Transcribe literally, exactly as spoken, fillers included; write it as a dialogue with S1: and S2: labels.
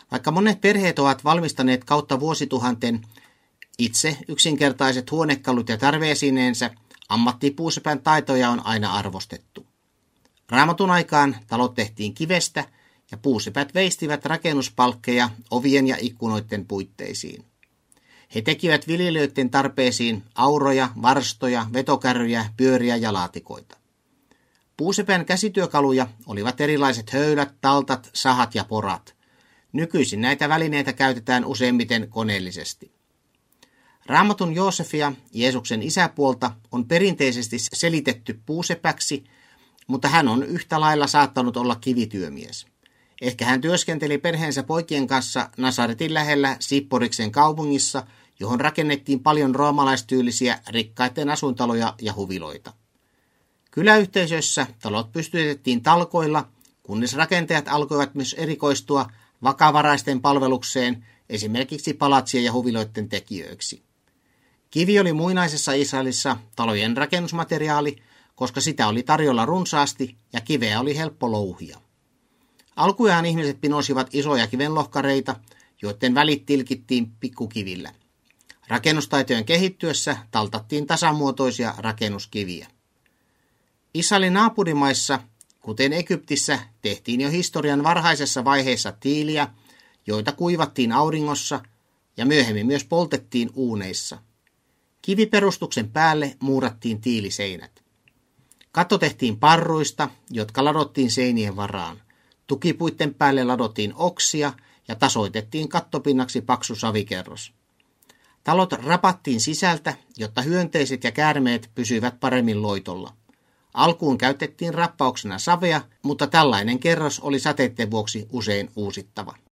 S1: Vaikka monet perheet ovat valmistaneet kautta vuosituhanten itse yksinkertaiset huonekalut ja tarveesineensä, ammattipuusepän taitoja on aina arvostettu. Raamatun aikaan talot tehtiin kivestä ja puusepät veistivät rakennuspalkkeja ovien ja ikkunoiden puitteisiin. He tekivät viljelijöiden tarpeisiin auroja, varstoja, vetokärryjä, pyöriä ja laatikoita. Puusepän käsityökaluja olivat erilaiset höylät, taltat, sahat ja porat. Nykyisin näitä välineitä käytetään useimmiten koneellisesti. Raamatun Joosefia, Jeesuksen isäpuolta, on perinteisesti selitetty puusepäksi, mutta hän on yhtä lailla saattanut olla kivityömies. Ehkä hän työskenteli perheensä poikien kanssa Nasaretin lähellä Sipporiksen kaupungissa, johon rakennettiin paljon roomalaistyylisiä rikkaiden asuintaloja ja huviloita. Kyläyhteisöissä talot pystytettiin talkoilla, kunnes rakentajat alkoivat myös erikoistua vakavaraisten palvelukseen, esimerkiksi palatsien ja huviloiden tekijöiksi. Kivi oli muinaisessa Israelissa talojen rakennusmateriaali, koska sitä oli tarjolla runsaasti ja kiveä oli helppo louhia. Alkujaan ihmiset pinosivat isoja kivenlohkareita, joiden välit tilkittiin pikkukivillä. Rakennustaitojen kehittyessä taltattiin tasamuotoisia rakennuskiviä. Israelin naapurimaissa, kuten Egyptissä, tehtiin jo historian varhaisessa vaiheessa tiiliä, joita kuivattiin auringossa ja myöhemmin myös poltettiin uuneissa. Kiviperustuksen päälle muurattiin tiiliseinät. Katto tehtiin parruista, jotka ladottiin seinien varaan. Tukipuitten päälle ladottiin oksia ja tasoitettiin kattopinnaksi paksu savikerros. Talot rapattiin sisältä, jotta hyönteiset ja käärmeet pysyivät paremmin loitolla. Alkuun käytettiin rappauksena savea, mutta tällainen kerros oli sateiden vuoksi usein uusittava.